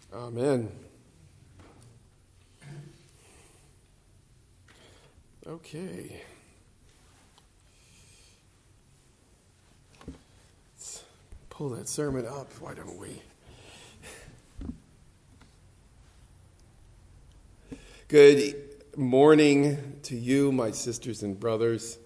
Amen. Okay. Let's pull that sermon up, why don't we? Good morning to you, my sisters and brothers,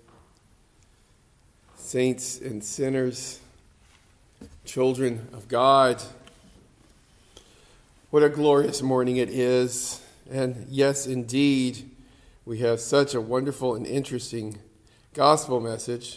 saints and sinners, children of God. What a glorious morning it is. And yes, indeed, we have such a wonderful and interesting gospel message.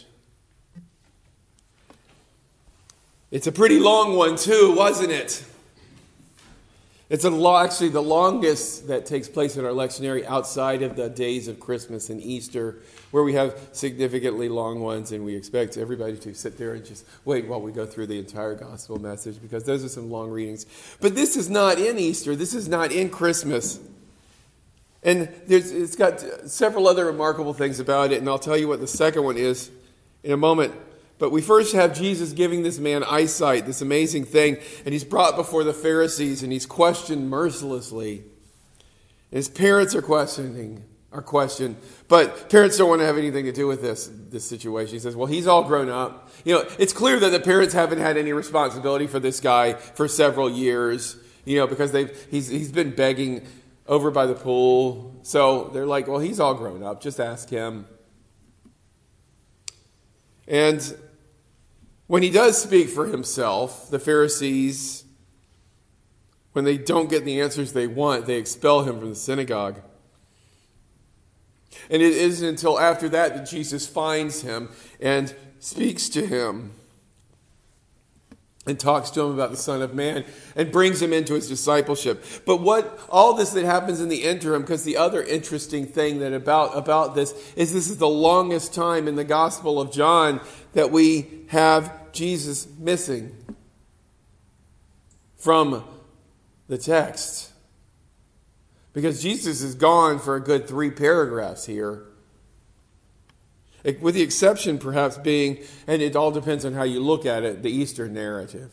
It's a pretty long one too, wasn't it? It's actually the longest that takes place in our lectionary outside of the days of Christmas and Easter, where we have significantly long ones, and we expect everybody to sit there and just wait while we go through the entire gospel message, because those are some long readings. But this is not in Easter. This is not in Christmas. And it's got several other remarkable things about it, and I'll tell you what the second one is in a moment. But we first have Jesus giving this man eyesight, this amazing thing, and he's brought before the Pharisees, and he's questioned mercilessly. And his parents are questioned, but parents don't want to have anything to do with this situation. He says, well, he's all grown up. It's clear that the parents haven't had any responsibility for this guy for several years, because he's been begging over by the pool. So they're like, well, he's all grown up. Just ask him. And when he does speak for himself, the Pharisees, when they don't get the answers they want, they expel him from the synagogue. And it isn't until after that Jesus finds him and speaks to him and talks to him about the Son of Man and brings him into his discipleship. But all this that happens in the interim, because the other interesting thing that about this is the longest time in the Gospel of John that we have Jesus missing from the text. Because Jesus is gone for a good 3 paragraphs here. With the exception perhaps being, and it all depends on how you look at it, the Easter narrative.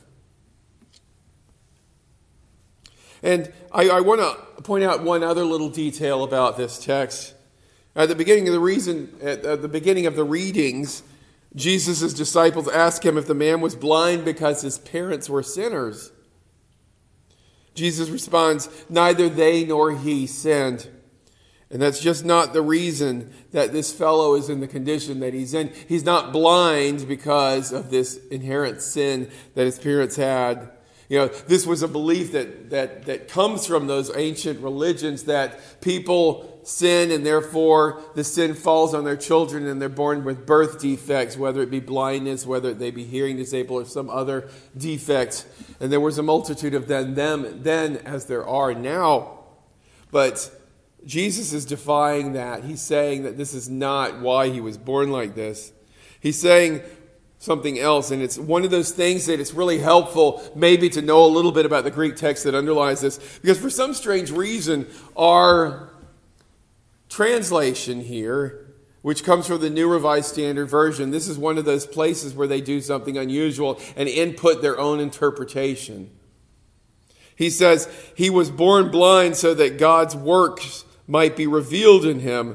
And I want to point out one other little detail about this text. At the beginning of the readings, Jesus' disciples ask him if the man was blind because his parents were sinners. Jesus responds, neither they nor he sinned. And that's just not the reason that this fellow is in the condition that he's in. He's not blind because of this inherent sin that his parents had. This was a belief that comes from those ancient religions, that people sin and therefore the sin falls on their children and they're born with birth defects, whether it be blindness, whether they be hearing disabled or some other defect. And there was a multitude of them then as there are now. But Jesus is defying that. He's saying that this is not why he was born like this. He's saying something else, and it's one of those things that it's really helpful maybe to know a little bit about the Greek text that underlies this, because for some strange reason our translation here, which comes from the New Revised Standard Version, this is one of those places where they do something unusual and input their own interpretation. He says, he was born blind so that God's works might be revealed in him.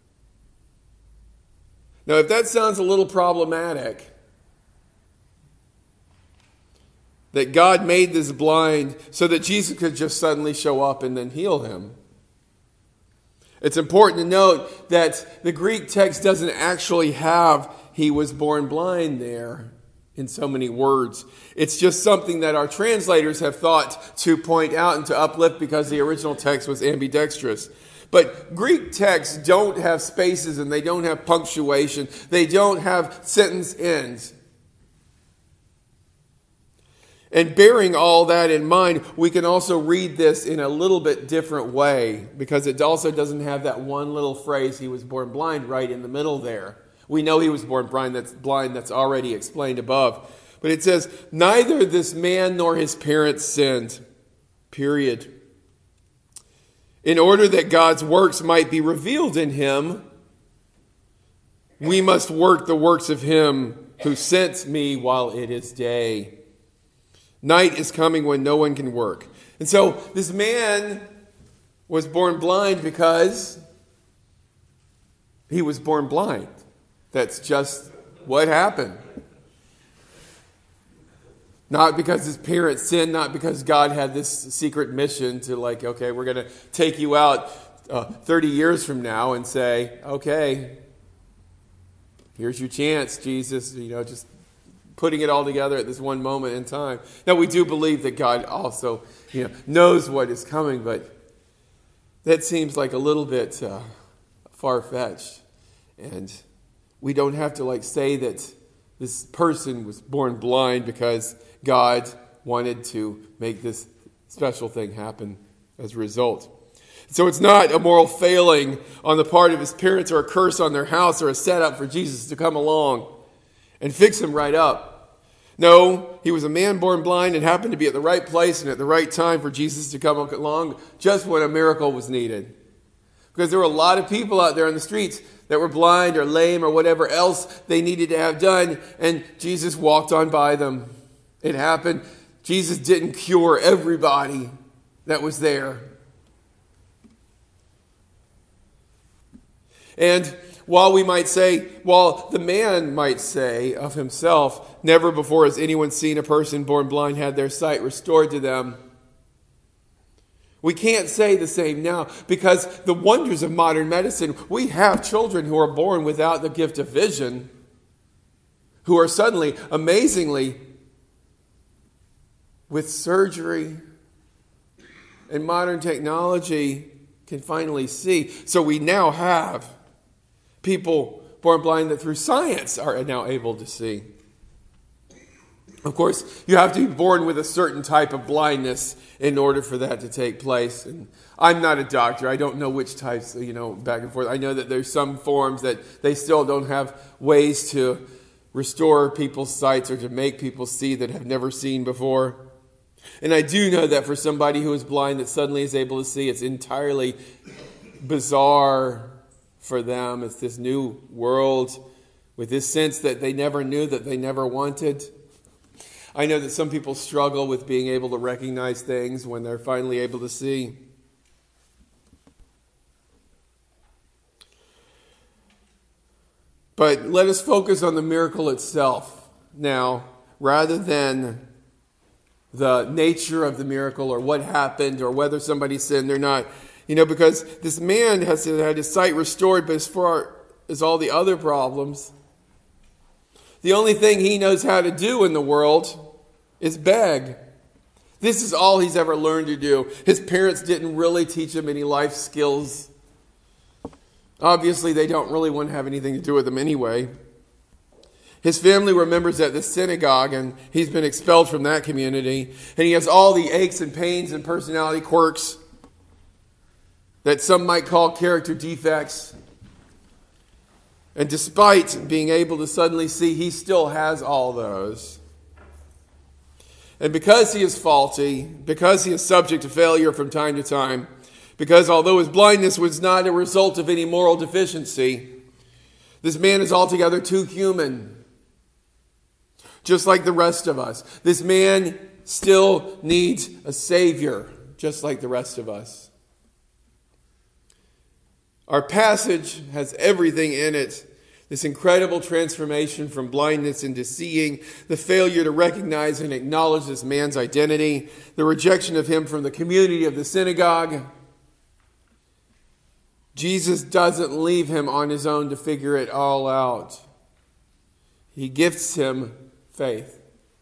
Now, if that sounds a little problematic, that God made this blind so that Jesus could just suddenly show up and then heal him, it's important to note that the Greek text doesn't actually have he was born blind there in so many words. It's just something that our translators have thought to point out and to uplift because the original text was ambidextrous. But Greek texts don't have spaces and they don't have punctuation. They don't have sentence ends. And bearing all that in mind, we can also read this in a little bit different way, because it also doesn't have that one little phrase, he was born blind, right in the middle there. We know he was born blind, that's already explained above. But it says, neither this man nor his parents sinned, period. In order that God's works might be revealed in him, we must work the works of him who sent me while it is day. Night is coming when no one can work. And so this man was born blind because he was born blind. That's just what happened. Not because his parents sinned, not because God had this secret mission to okay, we're going to take you out 30 years from now and say, okay, here's your chance, Jesus, just putting it all together at this one moment in time. Now, we do believe that God also, knows what is coming, but that seems like a little bit far-fetched. And we don't have to say that this person was born blind because God wanted to make this special thing happen as a result. So it's not a moral failing on the part of his parents or a curse on their house or a setup for Jesus to come along and fix him right up. No, he was a man born blind and happened to be at the right place and at the right time for Jesus to come along just when a miracle was needed. Because there were a lot of people out there on the streets that were blind or lame or whatever else they needed to have done, and Jesus walked on by them. It happened. Jesus didn't cure everybody that was there. And while the man might say of himself, never before has anyone seen a person born blind had their sight restored to them. We can't say the same now because the wonders of modern medicine, we have children who are born without the gift of vision, who are suddenly, amazingly, with surgery and modern technology, can finally see. So we now have people born blind that through science are now able to see. Of course, you have to be born with a certain type of blindness in order for that to take place. And I'm not a doctor. I don't know which types, back and forth. I know that there's some forms that they still don't have ways to restore people's sights or to make people see that have never seen before. And I do know that for somebody who is blind that suddenly is able to see, it's entirely bizarre for them. It's this new world with this sense that they never knew, that they never wanted. I know that some people struggle with being able to recognize things when they're finally able to see. But let us focus on the miracle itself now, rather than the nature of the miracle or what happened or whether somebody sinned or not. Because this man has had his sight restored, but as far as all the other problems, the only thing he knows how to do in the world is beg. This is all he's ever learned to do. His parents didn't really teach him any life skills. Obviously, they don't really want to have anything to do with him anyway. His family were members at the synagogue, and he's been expelled from that community. And he has all the aches and pains and personality quirks that some might call character defects. And despite being able to suddenly see, he still has all those. And because he is faulty, because he is subject to failure from time to time, because although his blindness was not a result of any moral deficiency, this man is altogether too human, just like the rest of us. This man still needs a Savior, just like the rest of us. Our passage has everything in it. This incredible transformation from blindness into seeing, the failure to recognize and acknowledge this man's identity, the rejection of him from the community of the synagogue. Jesus doesn't leave him on his own to figure it all out. He gifts him faith.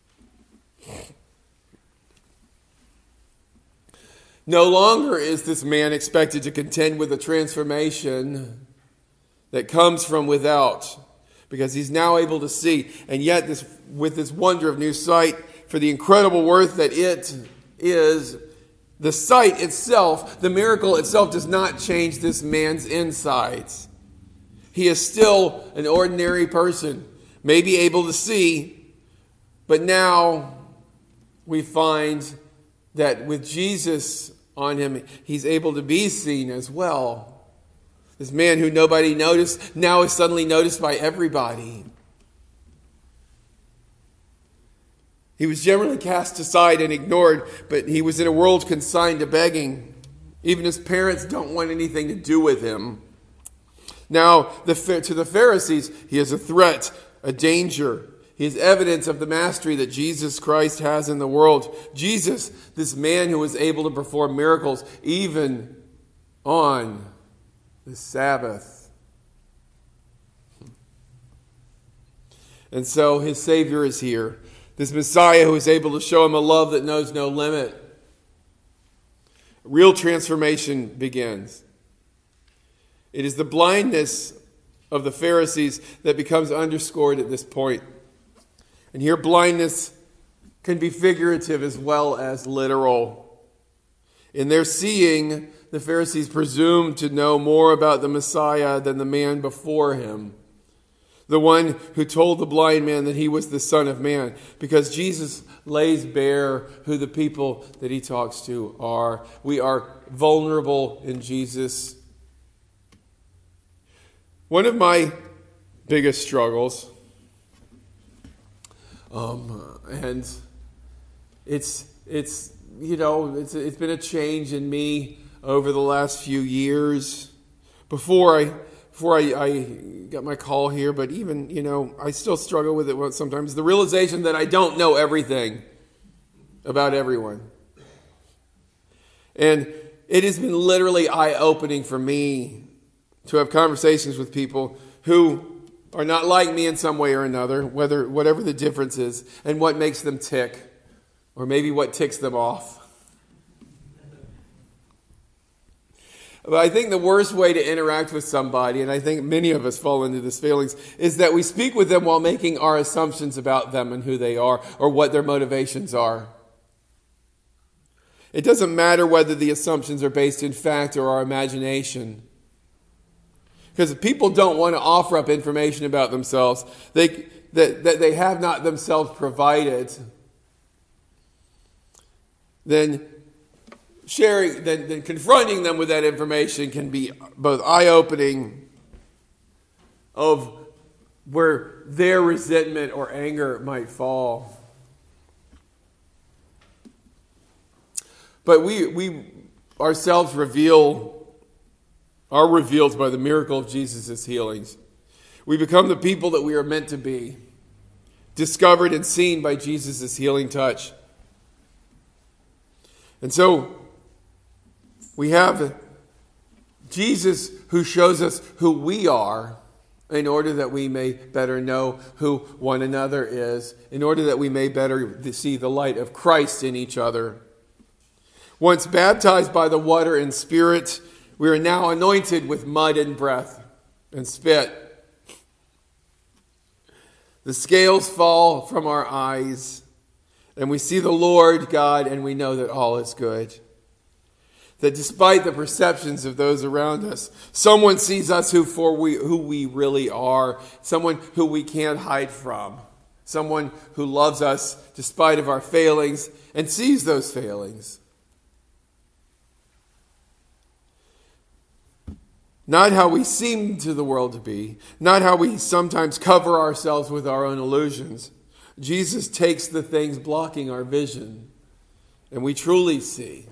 No longer is this man expected to contend with a transformation that comes from without, because he's now able to see. And yet, with this wonder of new sight, for the incredible worth that it is, the sight itself, the miracle itself, does not change this man's insides. He is still an ordinary person, maybe able to see, but now we find that with Jesus on him, he's able to be seen as well. This man who nobody noticed now is suddenly noticed by everybody. He was generally cast aside and ignored, but he was in a world consigned to begging. Even his parents don't want anything to do with him. Now, to the Pharisees, he is a threat, a danger. He is evidence of the mastery that Jesus Christ has in the world. Jesus, this man who was able to perform miracles even on the Sabbath. And so his Savior is here. This Messiah who is able to show him a love that knows no limit. Real transformation begins. It is the blindness of the Pharisees that becomes underscored at this point. And here blindness can be figurative as well as literal. In their seeing, the Pharisees presumed to know more about the Messiah than the man before him. The one who told the blind man that he was the Son of Man. Because Jesus lays bare who the people that he talks to are. We are vulnerable in Jesus. One of my biggest struggles, and it's been a change in me over the last few years. Before I got my call here, but even, I still struggle with it sometimes. The realization that I don't know everything about everyone. And it has been literally eye-opening for me to have conversations with people who are not like me in some way or another, whatever the difference is, and what makes them tick, or maybe what ticks them off. But I think the worst way to interact with somebody, and I think many of us fall into this feelings, is that we speak with them while making our assumptions about them and who they are, or what their motivations are. It doesn't matter whether the assumptions are based in fact or our imagination. Because if people don't want to offer up information about themselves that they have not themselves provided, then confronting them with that information can be both eye-opening of where their resentment or anger might fall. But we ourselves are revealed by the miracle of Jesus' healings. We become the people that we are meant to be, discovered and seen by Jesus' healing touch. And so we have Jesus who shows us who we are in order that we may better know who one another is, in order that we may better see the light of Christ in each other. Once baptized by the water and Spirit, we are now anointed with mud and breath and spit. The scales fall from our eyes, and we see the Lord God, and we know that all is good. That despite the perceptions of those around us, someone sees us who we really are, someone who we can't hide from, someone who loves us despite of our failings and sees those failings. Not how we seem to the world to be, not how we sometimes cover ourselves with our own illusions. Jesus takes the things blocking our vision, and we truly see.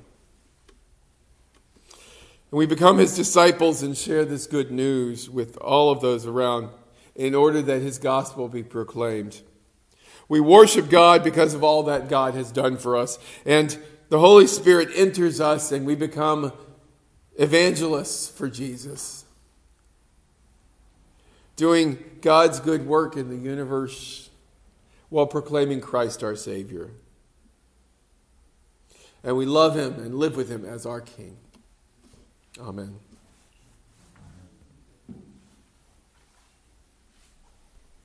And we become his disciples and share this good news with all of those around in order that his gospel be proclaimed. We worship God because of all that God has done for us. And the Holy Spirit enters us and we become evangelists for Jesus. Doing God's good work in the universe while proclaiming Christ our Savior. And we love him and live with him as our King. Amen.